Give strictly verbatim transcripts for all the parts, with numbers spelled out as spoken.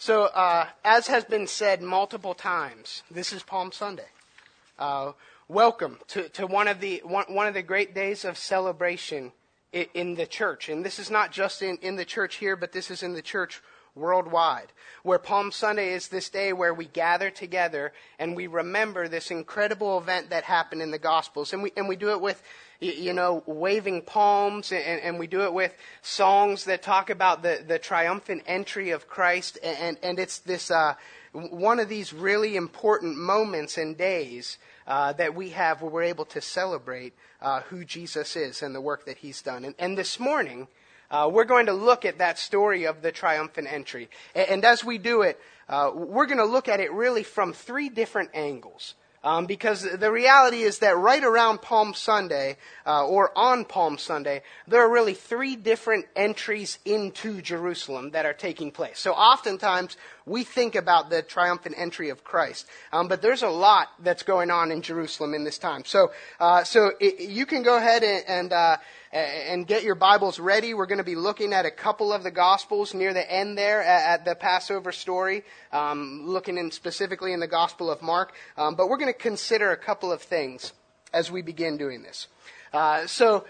So, uh, as has been said multiple times, this is Palm Sunday. Uh, welcome to, to one of the one, one of the great days of celebration in, in the church. And this is not just in, in the church here, but this is in the church worldwide, where Palm Sunday is this day where we gather together and we remember this incredible event that happened in the Gospels. And we and we do it with, you know, waving palms, and, and we do it with songs that talk about the, the triumphant entry of Christ. And, and it's this uh, one of these really important moments and days uh, that we have where we're able to celebrate uh, who Jesus is and the work that he's done. And, and this morning, Uh, we're going to look at that story of the triumphant entry. And, and as we do it, uh, we're going to look at it really from three different angles. Um, because the reality is that right around Palm Sunday, uh, or on Palm Sunday, there are really three different entries into Jerusalem that are taking place. So oftentimes, we think about the triumphant entry of Christ. Um, but there's a lot that's going on in Jerusalem in this time. So, uh, so it, you can go ahead and, and uh, and get your Bibles ready. We're going to be looking at a couple of the Gospels near the end there at, at the Passover story, um, looking in specifically in the Gospel of Mark. Um, but we're going to consider a couple of things as we begin doing this. Uh, so,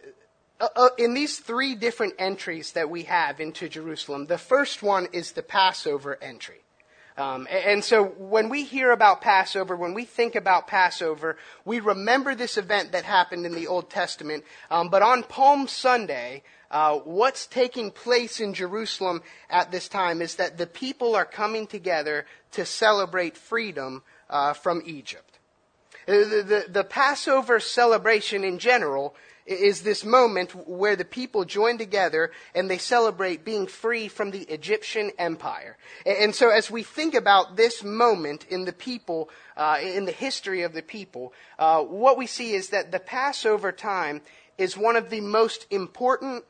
uh, uh, in these three different entries that we have into Jerusalem, the first one is the Passover entry. Um, and so when we hear about Passover, when we think about Passover, we remember this event that happened in the Old Testament. Um, but on Palm Sunday, uh, what's taking place in Jerusalem at this time is that the people are coming together to celebrate freedom uh, from Egypt. The, the, the Passover celebration in general is this moment where the people join together and they celebrate being free from the Egyptian empire. And so as we think about this moment in the people, uh, in the history of the people, uh, what we see is that the Passover time is one of the most important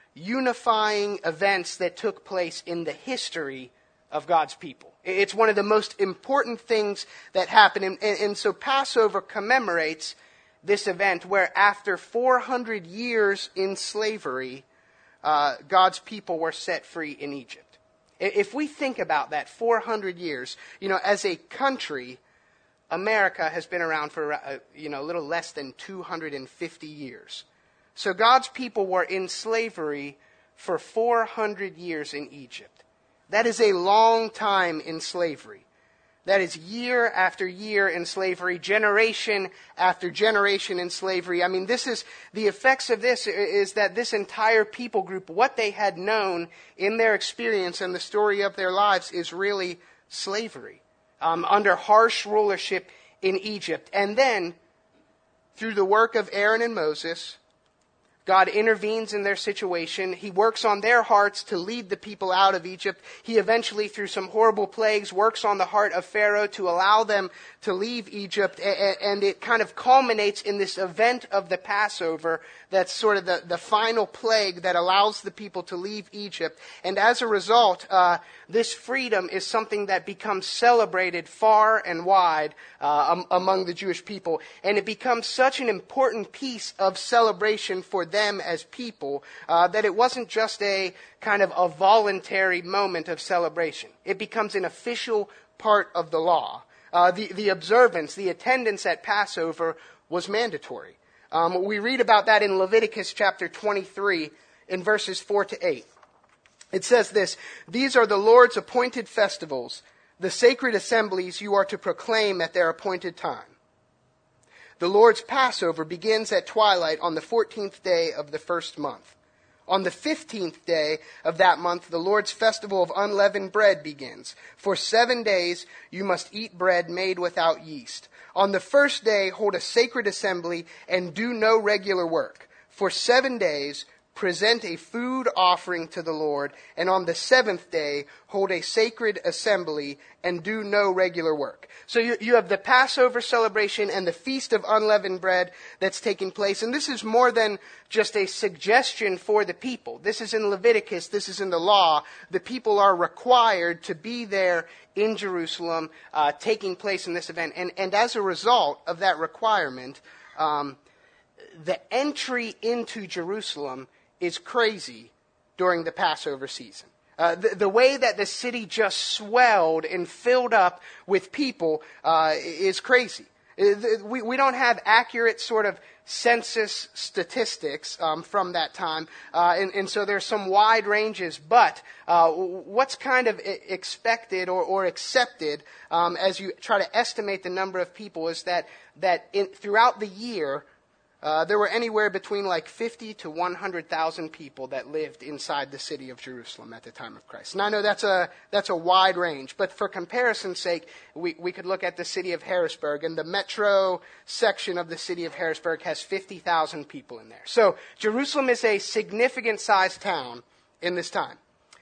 unifying events that took place in the history of God's people. It's one of the most important things that happened. And, and so Passover commemorates this event where after four hundred years in slavery, uh, God's people were set free in Egypt. If we think about that, four hundred years, you know, as a country, America has been around for, uh, you know, a little less than two hundred fifty years. So God's people were in slavery for four hundred years in Egypt. That is a long time in slavery. That is year after year in slavery, generation after generation in slavery. I mean, this is, the effects of this is that this entire people group, what they had known in their experience and the story of their lives is really slavery, um, under harsh rulership in Egypt. And then, through the work of Aaron and Moses, God intervenes in their situation. He works on their hearts to lead the people out of Egypt. He eventually, through some horrible plagues, works on the heart of Pharaoh to allow them to leave Egypt. And it kind of culminates in this event of the Passover that's sort of the, the final plague that allows the people to leave Egypt. And as a result, uh, this freedom is something that becomes celebrated far and wide uh, um, among the Jewish people. And it becomes such an important piece of celebration for them. them as people, uh, that it wasn't just a kind of a voluntary moment of celebration. It becomes an official part of the law. Uh, the, the observance, the attendance at Passover was mandatory. Um, we read about that in Leviticus chapter twenty-three in verses four to eight. It says this, "These are the Lord's appointed festivals, the sacred assemblies you are to proclaim at their appointed time. The Lord's Passover begins at twilight on the fourteenth day of the first month. On the fifteenth day of that month, the Lord's festival of unleavened bread begins. For seven days you must eat bread made without yeast. On the first day, hold a sacred assembly and do no regular work. For seven days, present a food offering to the Lord, and on the seventh day, hold a sacred assembly and do no regular work." So you, you have the Passover celebration and the Feast of Unleavened Bread that's taking place. And this is more than just a suggestion for the people. This is in Leviticus. This is in the law. The people are required to be there in Jerusalem, uh, taking place in this event. And, and as a result of that requirement, um, the entry into Jerusalem is crazy during the Passover season. Uh, the, the way that the city just swelled and filled up with people uh, is crazy. We, we don't have accurate sort of census statistics um, from that time, uh, and, and so there's some wide ranges. But uh, what's kind of expected or, or accepted um, as you try to estimate the number of people is that that in, throughout the year, Uh, there were anywhere between like fifty to one hundred thousand people that lived inside the city of Jerusalem at the time of Christ. And I know that's a that's a wide range, but for comparison's sake, we, we could look at the city of Harrisburg, and the metro section of the city of Harrisburg has fifty thousand people in there. So Jerusalem is a significant sized town in this time.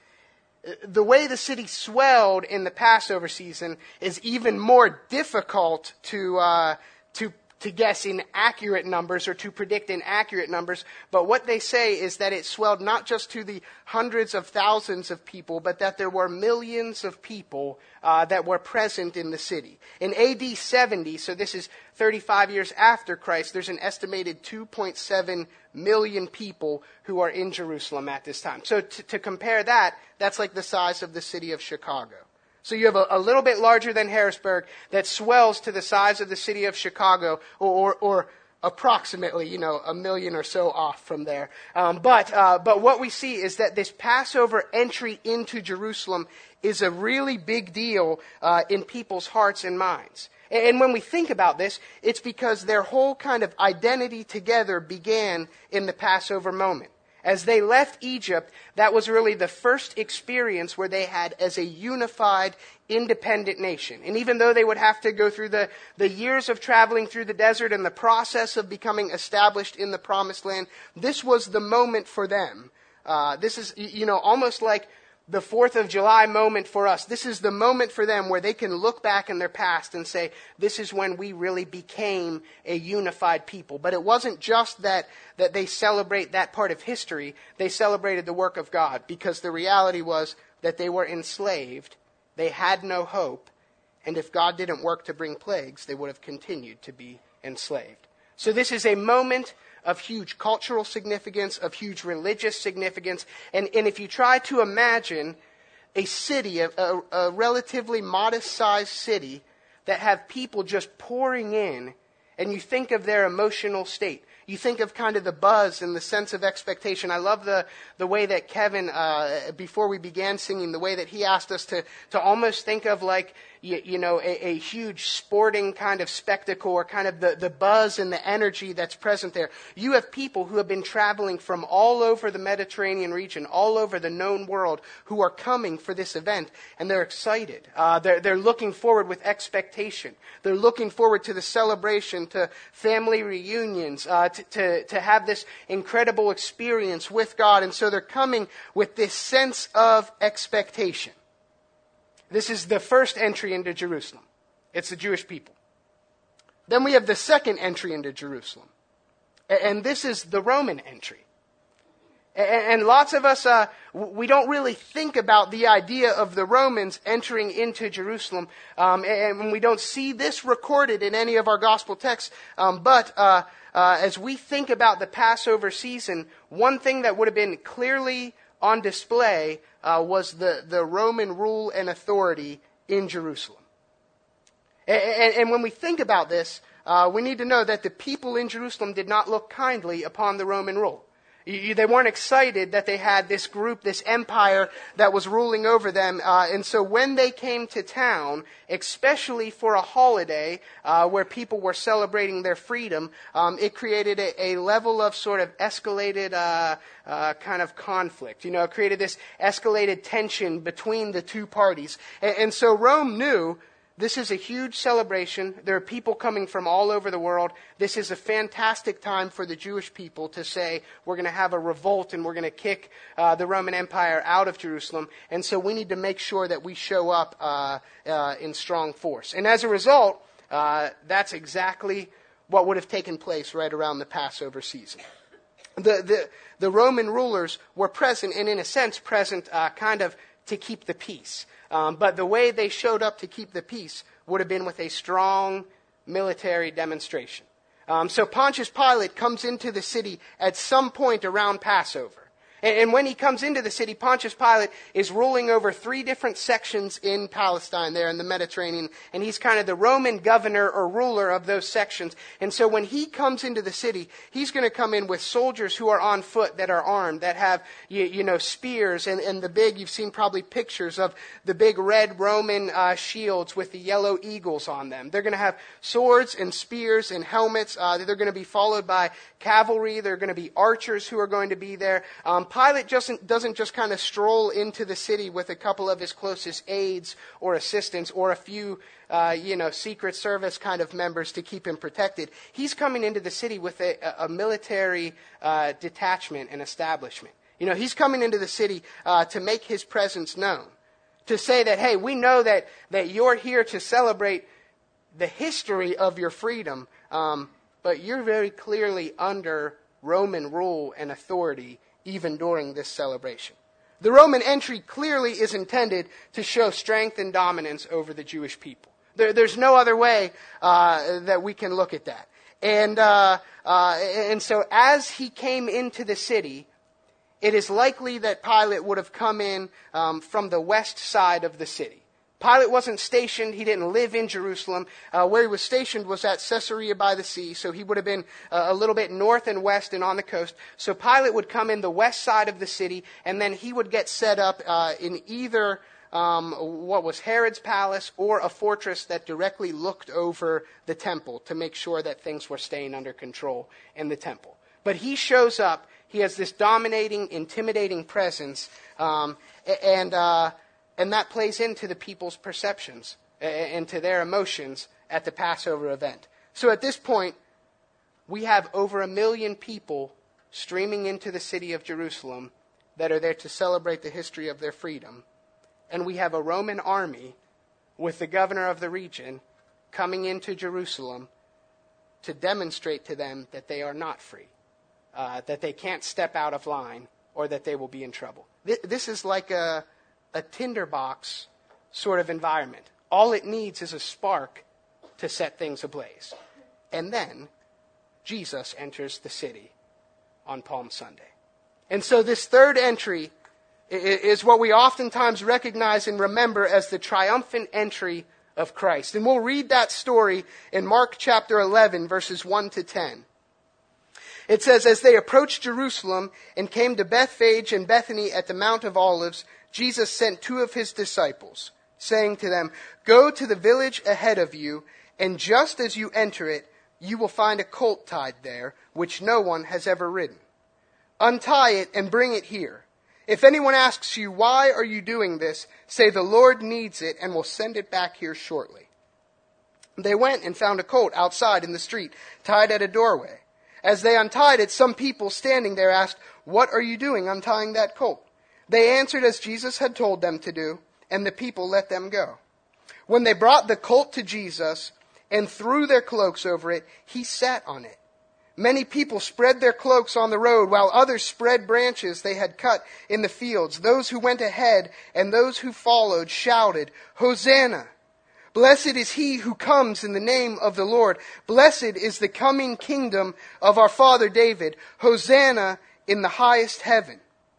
The way the city swelled in the Passover season is even more difficult to uh, to to guess in accurate numbers or to predict in accurate numbers. But what they say is that it swelled not just to the hundreds of thousands of people, but that there were millions of people uh, that were present in the city. In A D seventy, so this is thirty-five years after Christ, there's an estimated two point seven million people who are in Jerusalem at this time. So t- to compare that, that's like the size of the city of Chicago. So you have a, a little bit larger than Harrisburg that swells to the size of the city of Chicago, or, or, or approximately, you know, a million or so off from there. Um, but uh, but what we see is that this Passover entry into Jerusalem is a really big deal uh, in people's hearts and minds. And when we think about this, it's because their whole kind of identity together began in the Passover moment. As they left Egypt, that was really the first experience where they had as a unified, independent nation. And even though they would have to go through the, the years of traveling through the desert and the process of becoming established in the Promised Land, this was the moment for them. Uh, this is, you know, almost like the fourth of July moment for us. This is the moment for them where they can look back in their past and say, this is when we really became a unified people. But it wasn't just that, that they celebrate that part of history. They celebrated the work of God, because the reality was that they were enslaved. They had no hope. And if God didn't work to bring plagues, they would have continued to be enslaved. So this is a moment of huge cultural significance, of huge religious significance. And, and if you try to imagine a city, a, a, a relatively modest-sized city, that have people just pouring in, and you think of their emotional state, you think of kind of the buzz and the sense of expectation. I love the, the way that Kevin, uh, before we began singing, the way that he asked us to, to almost think of like, you, you know, a, a huge sporting kind of spectacle, or kind of the, the buzz and the energy that's present there. You have people who have been traveling from all over the Mediterranean region, all over the known world, who are coming for this event, and they're excited. Uh, they're, they're looking forward with expectation. They're looking forward to the celebration, to family reunions, uh, to, to, to have this incredible experience with God. And so they're coming with this sense of expectation. This is the first entry into Jerusalem. It's the Jewish people. Then we have the second entry into Jerusalem. And this is the Roman entry. And lots of us, uh, we don't really think about the idea of the Romans entering into Jerusalem. Um, and we don't see this recorded in any of our gospel texts. Um, but uh, uh, as we think about the Passover season, one thing that would have been clearly on display uh, was the, the Roman rule and authority in Jerusalem. And, and, and when we think about this, uh, we need to know that the people in Jerusalem did not look kindly upon the Roman rule. You, they weren't excited that they had this group, this empire that was ruling over them. Uh, and so when they came to town, especially for a holiday uh, where people were celebrating their freedom, um, it created a, a level of sort of escalated uh, uh, kind of conflict. You know, it created this escalated tension between the two parties. And, and so Rome knew this is a huge celebration. There are people coming from all over the world. This is a fantastic time for the Jewish people to say, we're going to have a revolt and we're going to kick uh, the Roman Empire out of Jerusalem. And so we need to make sure that we show up uh, uh, in strong force. And as a result, uh, that's exactly what would have taken place right around the Passover season. The, the, the Roman rulers were present, and in a sense present uh, kind of to keep the peace. Um, but the way they showed up to keep the peace would have been with a strong military demonstration. Um, so Pontius Pilate comes into the city at some point around Passover. And, and when he comes into the city, Pontius Pilate is ruling over three different sections in Palestine there in the Mediterranean. And he's kind of the Roman governor or ruler of those sections. And so when he comes into the city, he's going to come in with soldiers who are on foot, that are armed, that have, you, you know, spears and, and the big, you've seen probably pictures of the big red Roman uh, shields with the yellow eagles on them. They're going to have swords and spears and helmets. Uh, they're going to be followed by cavalry. They're going to be archers who are going to be there. Um, Pilate doesn't, doesn't just kind of stroll into the city with a couple of his closest aides or assistants or a few, uh, you know, Secret Service kind of members to keep him protected. He's coming into the city with a, a military uh, detachment and establishment. You know, he's coming into the city uh, to make his presence known. To say that, hey, we know that, that you're here to celebrate the history of your freedom, um, but you're very clearly under Roman rule and authority even during this celebration. The Roman entry clearly is intended to show strength and dominance over the Jewish people. There, there's no other way uh, that we can look at that. And, uh, uh, and so as he came into the city, it is likely that Pilate would have come in um, from the west side of the city. Pilate wasn't stationed. He didn't live in Jerusalem. Uh, where he was stationed was at Caesarea by the sea, so he would have been uh, a little bit north and west and on the coast. So Pilate would come in the west side of the city, and then he would get set up uh, in either um, what was Herod's palace or a fortress that directly looked over the temple to make sure that things were staying under control in the temple. But he shows up. He has this dominating, intimidating presence, um, and uh, and that plays into the people's perceptions and to their emotions at the Passover event. So at this point, we have over a million people streaming into the city of Jerusalem that are there to celebrate the history of their freedom. And we have a Roman army with the governor of the region coming into Jerusalem to demonstrate to them that they are not free. Uh, that they can't step out of line or that they will be in trouble. Th- this is like a, a tinderbox sort of environment. All it needs is a spark to set things ablaze. And then Jesus enters the city on Palm Sunday. And so this third entry is what we oftentimes recognize and remember as the triumphant entry of Christ. And we'll read that story in Mark chapter eleven, verses one to ten. It says, as they approached Jerusalem and came to Bethphage and Bethany at the Mount of Olives, Jesus sent two of his disciples, saying to them, go to the village ahead of you, and just as you enter it, you will find a colt tied there, which no one has ever ridden. Untie it and bring it here. If anyone asks you, why are you doing this? Say, the Lord needs it and will send it back here shortly. They went and found a colt outside in the street, tied at a doorway. As they untied it, some people standing there asked, what are you doing untying that colt? They answered as Jesus had told them to do, and the people let them go. When they brought the colt to Jesus and threw their cloaks over it, he sat on it. Many people spread their cloaks on the road, while others spread branches they had cut in the fields. Those who went ahead and those who followed shouted, Hosanna! Blessed is he who comes in the name of the Lord. Blessed is the coming kingdom of our father David. Hosanna in the highest heaven.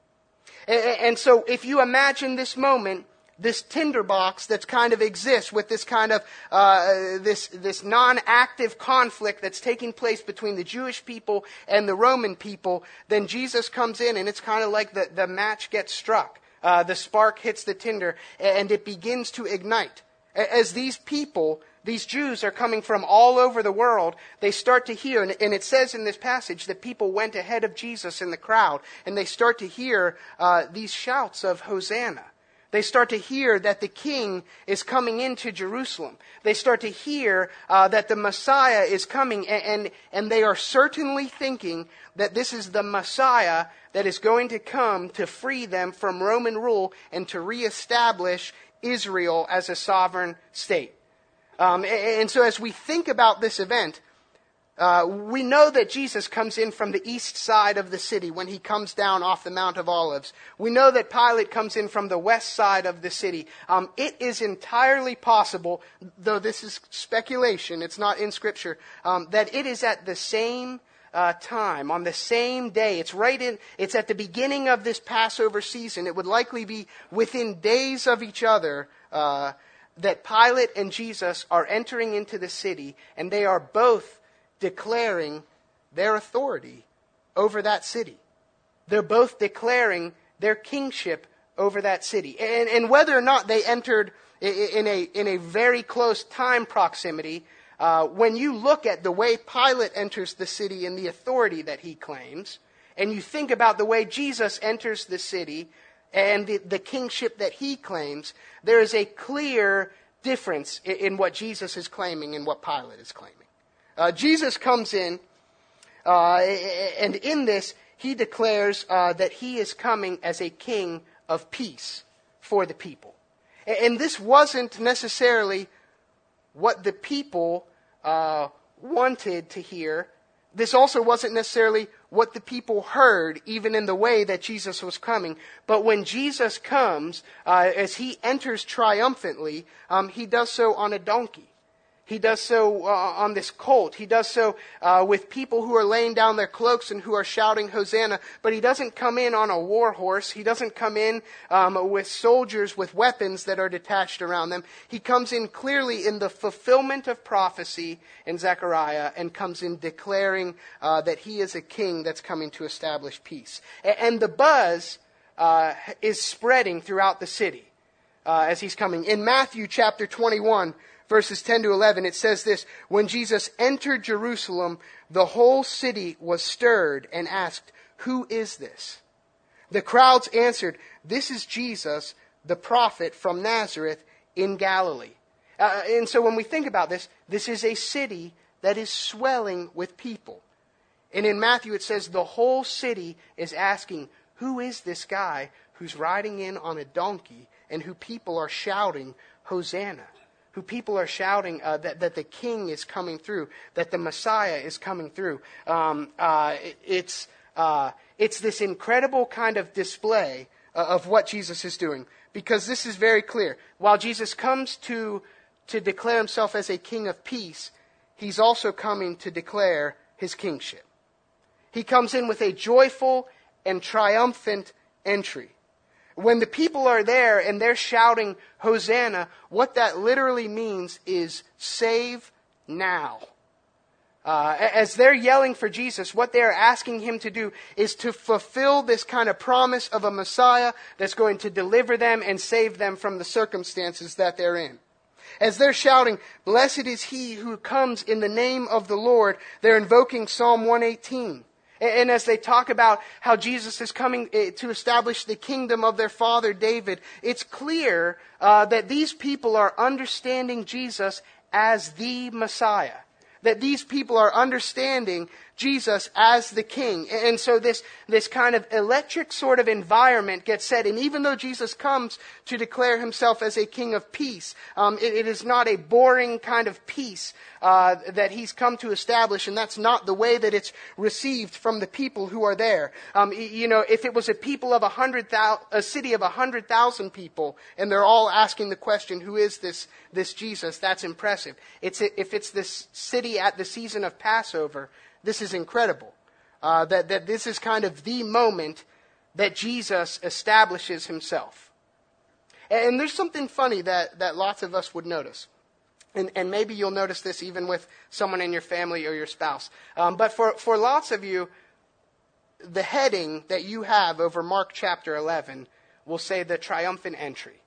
And so if you imagine this moment, this tinderbox that kind of exists with this kind of uh, this this non-active conflict that's taking place between the Jewish people and the Roman people, then Jesus comes in and it's kind of like the, the match gets struck. Uh, the spark hits the tinder and it begins to ignite. As these people, these Jews are coming from all over the world, they start to hear, and it says in this passage that people went ahead of Jesus in the crowd, and they start to hear uh, these shouts of Hosanna. They start to hear that the king is coming into Jerusalem. They start to hear uh, that the Messiah is coming, and, and, and they are certainly thinking that this is the Messiah that is going to come to free them from Roman rule and to reestablish Israel as a sovereign state. Um, and, and so as we think about this event, uh, we know that Jesus comes in from the east side of the city when he comes down off the Mount of Olives. We know that Pilate comes in from the west side of the city. Um, it is entirely possible, though this is speculation, it's not in Scripture, um, that it is at the same uh, time, on the same day. It's right in, it's at the beginning of this Passover season. It would likely be within days of each other uh, that Pilate and Jesus are entering into the city, and they are both declaring their authority over that city. They're both declaring their kingship over that city. And, and whether or not they entered in a, in a very close time proximity, uh, when you look at the way Pilate enters the city and the authority that he claims, and you think about the way Jesus enters the city and the, the kingship that he claims, there is a clear difference in, in what Jesus is claiming and what Pilate is claiming. Uh, Jesus comes in, uh, and in this, he declares uh, that he is coming as a king of peace for the people. And this wasn't necessarily what the people uh, wanted to hear. This also wasn't necessarily what the people heard, even in the way that Jesus was coming. But when Jesus comes, uh, as he enters triumphantly, um, he does so on a donkey. He does so uh, on this colt. He does so uh, with people who are laying down their cloaks and who are shouting Hosanna. But he doesn't come in on a war horse. He doesn't come in um, with soldiers with weapons that are detached around them. He comes in clearly in the fulfillment of prophecy in Zechariah and comes in declaring uh, that he is a king that's coming to establish peace. A- and the buzz uh, is spreading throughout the city uh, as he's coming. In Matthew chapter twenty-one, verses ten to eleven, it says this: when Jesus entered Jerusalem, the whole city was stirred and asked, "Who is this?" The crowds answered, "This is Jesus, the prophet from Nazareth in Galilee." Uh, and so when we think about this, this is a city that is swelling with people. And in Matthew it says the whole city is asking, who is this guy who's riding in on a donkey and who people are shouting, Hosanna? Who people are shouting uh, that, that the king is coming through, that the Messiah is coming through. Um, uh, it, it's, uh, it's this incredible kind of display uh, of what Jesus is doing. Because this is very clear. While Jesus comes to, to declare himself as a king of peace, he's also coming to declare his kingship. He comes in with a joyful and triumphant entry. When the people are there and they're shouting Hosanna, what that literally means is save now. Uh, as they're yelling for Jesus, what they're asking him to do is to fulfill this kind of promise of a Messiah that's going to deliver them and save them from the circumstances that they're in. As they're shouting, blessed is he who comes in the name of the Lord, they're invoking Psalm one eighteen. And as they talk about how Jesus is coming to establish the kingdom of their father David, it's clear uh, that these people are understanding Jesus as the Messiah. That these people are understanding Jesus as the king. And so this, this kind of electric sort of environment gets set. And even though Jesus comes to declare himself as a king of peace, um, it, it is not a boring kind of peace uh, that he's come to establish. And that's not the way that it's received from the people who are there. Um, you know, if it was a people of a hundred thousand, a city of a hundred thousand people, and they're all asking the question, who is this, this Jesus? That's impressive. It's, if it's this city at the season of Passover, this is incredible. Uh, that, that this is kind of the moment that Jesus establishes himself. And, and there's something funny that, that lots of us would notice. And, and maybe you'll notice this even with someone in your family or your spouse. Um, but for, for lots of you, the heading that you have over Mark chapter eleven will say the triumphant entry.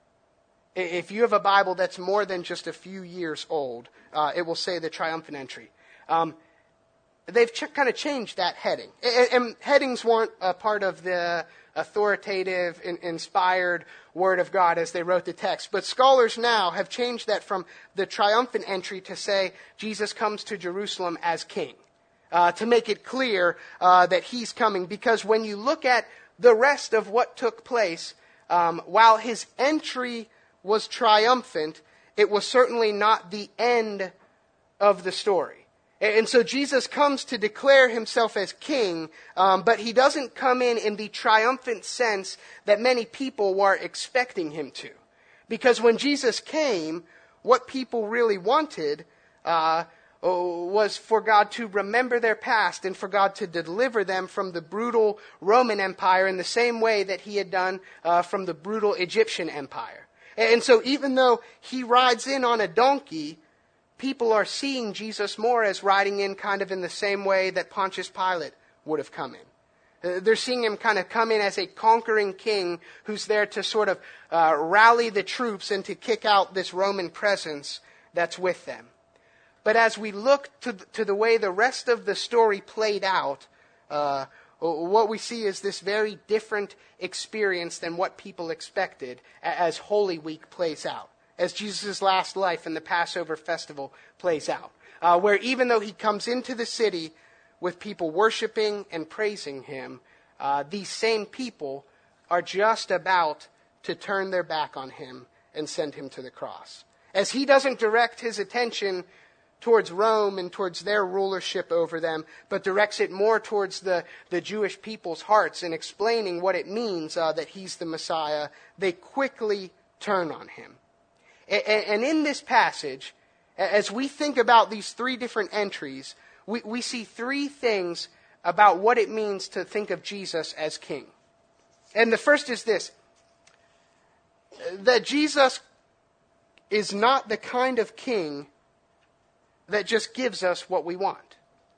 If you have a Bible that's more than just a few years old, uh, it will say the triumphant entry. Um, they've ch- kind of changed that heading. And, and headings weren't a part of the authoritative, in, inspired Word of God as they wrote the text. But scholars now have changed that from the triumphant entry to say Jesus comes to Jerusalem as king. Uh, to make it clear uh, that he's coming. Because when you look at the rest of what took place, um, while his entry was triumphant, it was certainly not the end of the story. And so Jesus comes to declare himself as king, um, but he doesn't come in in the triumphant sense that many people were expecting him to. Because when Jesus came, what people really wanted uh, was for God to remember their past and for God to deliver them from the brutal Roman Empire in the same way that he had done uh, from the brutal Egyptian Empire. And so even though he rides in on a donkey, people are seeing Jesus more as riding in kind of in the same way that Pontius Pilate would have come in. Uh, they're seeing him kind of come in as a conquering king who's there to sort of uh, rally the troops and to kick out this Roman presence that's with them. But as we look to the, to the way the rest of the story played out, uh, what we see is this very different experience than what people expected as Holy Week plays out, as Jesus' last life and the Passover festival plays out, uh, where even though he comes into the city with people worshiping and praising him, uh, these same people are just about to turn their back on him and send him to the cross. As he doesn't direct his attention towards Rome and towards their rulership over them, but directs it more towards the, the Jewish people's hearts and explaining what it means uh, that he's the Messiah, they quickly turn on him. And, and in this passage, as we think about these three different entries, we, we see three things about what it means to think of Jesus as king. And the first is this, that Jesus is not the kind of king that just gives us what we want.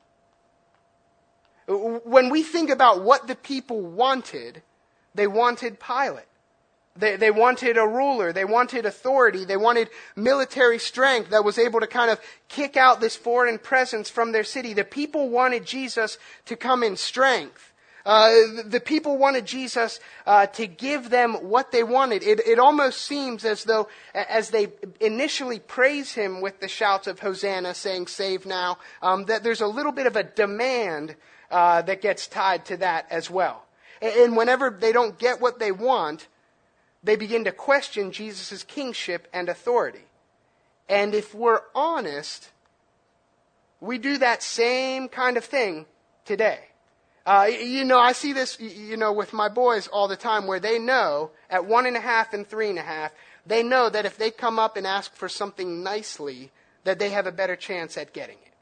When we think about what the people wanted, they wanted Pilate. They, they wanted a ruler. They wanted authority. They wanted military strength that was able to kind of kick out this foreign presence from their city. The people wanted Jesus to come in strength. Uh, the people wanted Jesus uh, to give them what they wanted. It, it almost seems as though, as they initially praise him with the shouts of Hosanna, saying, "Save now," um, that there's a little bit of a demand uh, that gets tied to that as well. And, and whenever they don't get what they want, they begin to question Jesus' kingship and authority. And if we're honest, we do that same kind of thing today. Uh, you know, I see this, you know, with my boys all the time, where they know at one and a half and three and a half, they know that if they come up and ask for something nicely, that they have a better chance at getting it.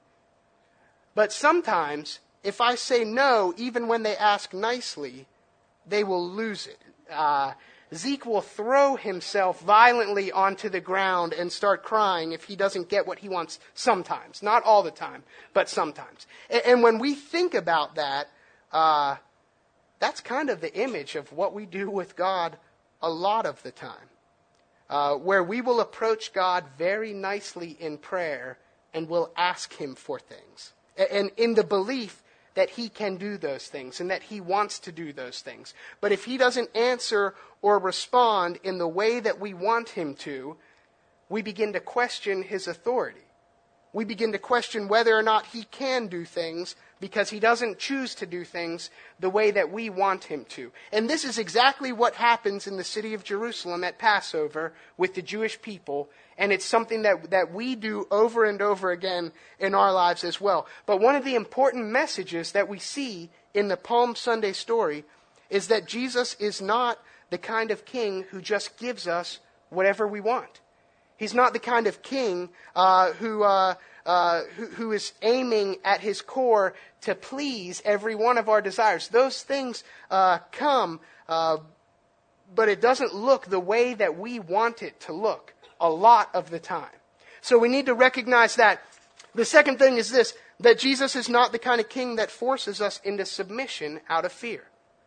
But sometimes, if I say no, even when they ask nicely, they will lose it. Uh, Zeke will throw himself violently onto the ground and start crying if he doesn't get what he wants sometimes. Not all the time, but sometimes. And, and when we think about that, Uh, that's kind of the image of what we do with God a lot of the time. Uh, where we will approach God very nicely in prayer and will ask him for things. And in the belief that he can do those things and that he wants to do those things. But if he doesn't answer or respond in the way that we want him to, we begin to question his authority. We begin to question whether or not he can do things because he doesn't choose to do things the way that we want him to. And this is exactly what happens in the city of Jerusalem at Passover with the Jewish people. And it's something that, that we do over and over again in our lives as well. But one of the important messages that we see in the Palm Sunday story is that Jesus is not the kind of king who just gives us whatever we want. He's not the kind of king uh, who, uh, uh, who who is aiming at his core to please every one of our desires. Those things uh, come, uh, but it doesn't look the way that we want it to look a lot of the time. So we need to recognize that. The second thing is this, that Jesus is not the kind of king that forces us into submission out of fear.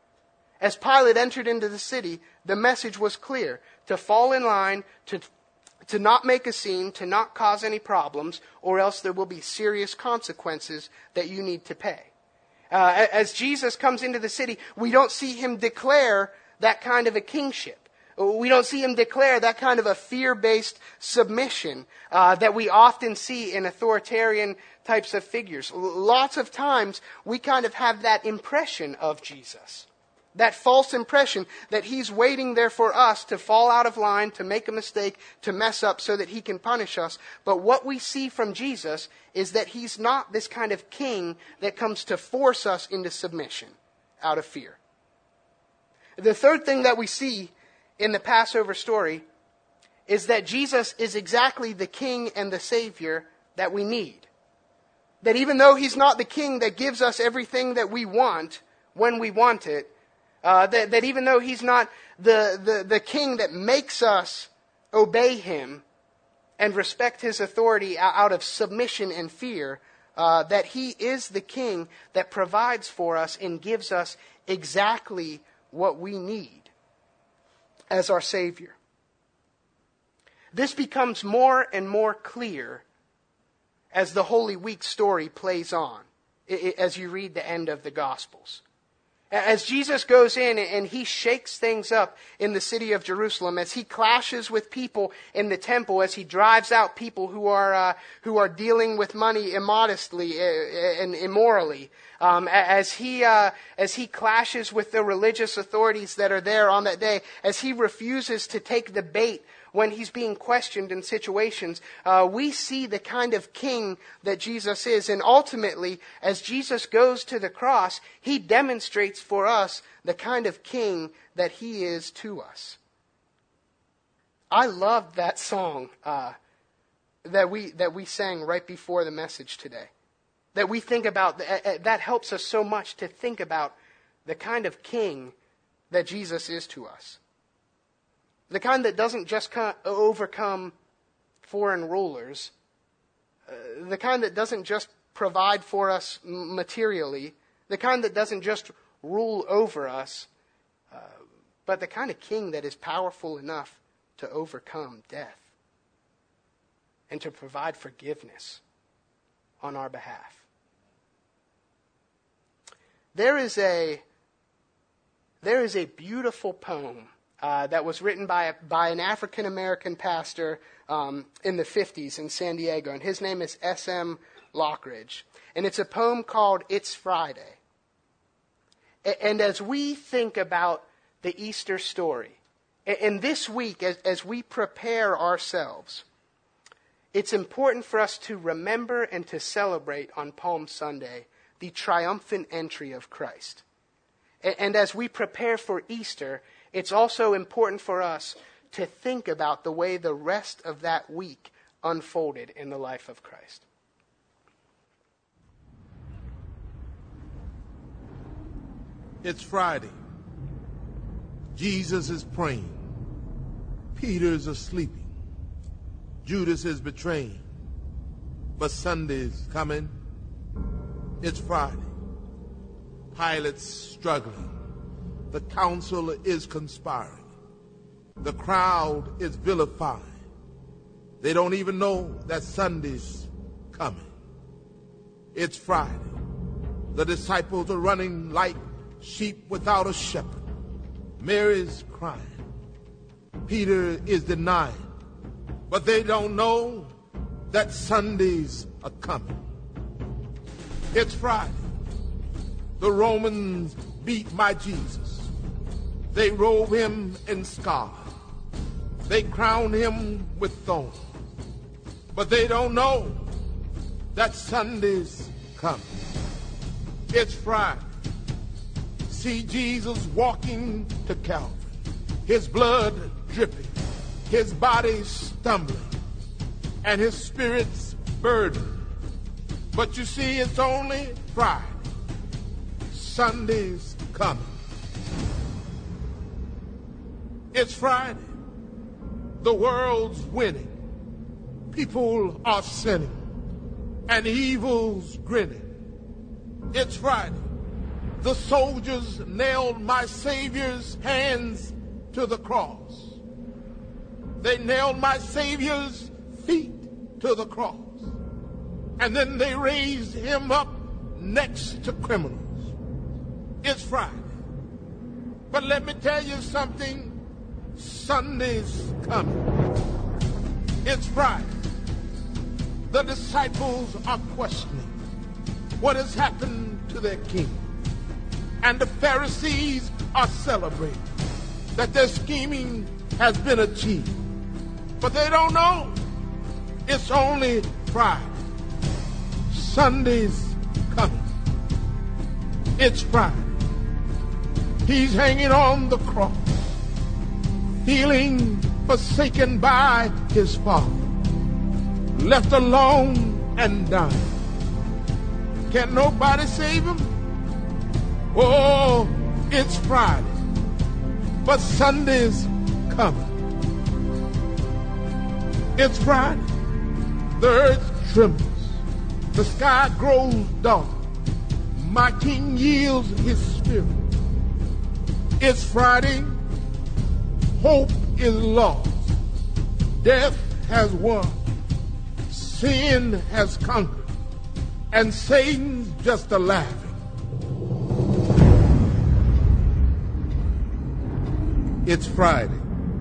As Pilate entered into the city, the message was clear: to fall in line, to to not make a scene, to not cause any problems, or else there will be serious consequences that you need to pay. Uh, as Jesus comes into the city, we don't see him declare that kind of a kingship. We don't see him declare that kind of a fear-based submission uh, that we often see in authoritarian types of figures. Lots of times, we kind of have that impression of Jesus. That false impression that he's waiting there for us to fall out of line, to make a mistake, to mess up so that he can punish us. But what we see from Jesus is that he's not this kind of king that comes to force us into submission out of fear. The third thing that we see in the Passover story is that Jesus is exactly the king and the savior that we need. That even though he's not the king that gives us everything that we want when we want it, uh, that, that even though he's not the, the, the king that makes us obey him and respect his authority out of submission and fear, uh, that he is the king that provides for us and gives us exactly what we need as our Savior. This becomes more and more clear as the Holy Week story plays on, as you read the end of the Gospels. As Jesus goes in and he shakes things up in the city of Jerusalem, as he clashes with people in the temple, as he drives out people who are uh, who are dealing with money immodestly and immorally, um, as he uh, as he clashes with the religious authorities that are there on that day, as he refuses to take the bait when he's being questioned in situations, uh, we see the kind of king that Jesus is. And ultimately, as Jesus goes to the cross, he demonstrates for us the kind of king that he is to us. I loved that song uh, that we that we sang right before the message today. That we think about, that helps us so much to think about the kind of king that Jesus is to us. The kind that doesn't just overcome foreign rulers. Uh, the kind that doesn't just provide for us materially. The kind that doesn't just rule over us. Uh, but the kind of king that is powerful enough to overcome death. And to provide forgiveness on our behalf. There is a, there is a beautiful poem Uh, that was written by a, by an African-American pastor um, in the fifties in San Diego. And his name is S M Lockridge. And it's a poem called It's Friday. A- and as we think about the Easter story, and this week as, as we prepare ourselves, it's important for us to remember and to celebrate on Palm Sunday the triumphant entry of Christ. A- and as we prepare for Easter, it's also important for us to think about the way the rest of that week unfolded in the life of Christ. It's Friday. Jesus is praying. Peter's asleep. Judas is betraying. But Sunday's coming. It's Friday. Pilate's struggling. The council is conspiring. The crowd is vilifying. They don't even know that Sunday's coming. It's Friday. The disciples are running like sheep without a shepherd. Mary's crying. Peter is denying. But they don't know that Sundays are coming. It's Friday. The Romans beat my Jesus. They robe him in scarlet. They crown him with thorns. But they don't know that Sunday's coming. It's Friday. See Jesus walking to Calvary. His blood dripping. His body stumbling. And his spirit's burdened. But you see, it's only Friday. Sunday's coming. It's Friday. The world's winning. People are sinning. And evil's grinning. It's Friday. The soldiers nailed my Savior's hands to the cross. They nailed my Savior's feet to the cross. And then they raised him up next to criminals. It's Friday. But let me tell you something. Sunday's coming. It's Friday. The disciples are questioning what has happened to their king. And the Pharisees are celebrating that their scheming has been achieved. But they don't know it's only Friday. Sunday's coming. It's Friday. He's hanging on the cross. Healing, forsaken by his Father, left alone and dying. Can nobody save him? Oh, it's Friday, but Sunday's coming. It's Friday, the earth trembles, the sky grows dark, my King yields his spirit. It's Friday, hope is lost, death has won, sin has conquered, and Satan's just a laughing. It's Friday.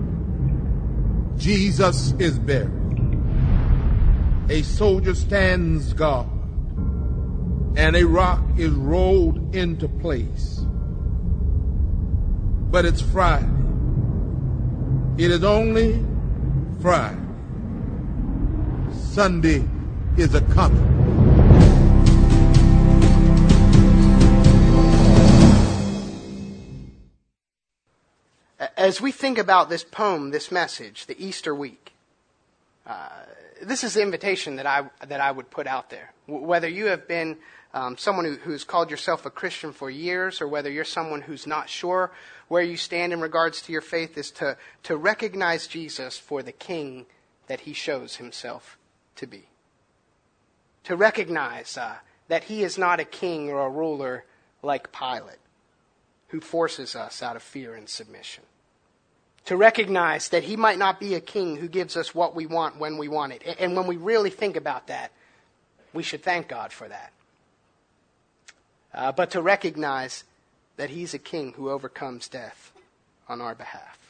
Jesus is buried. A soldier stands guard, and a rock is rolled into place. But it's Friday. It is only Friday. Sunday is a coming. As we think about this poem, this message, the Easter week, uh, this is the invitation that I that I would put out there. W- whether you have been um, someone who, who's called yourself a Christian for years, or whether you're someone who's not sure where you stand in regards to your faith, is to, to recognize Jesus for the King that he shows himself to be. To recognize uh, that he is not a king or a ruler like Pilate, who forces us out of fear and submission. To recognize that he might not be a king who gives us what we want when we want it. And when we really think about that, we should thank God for that. Uh, but to recognize that he's a king who overcomes death on our behalf.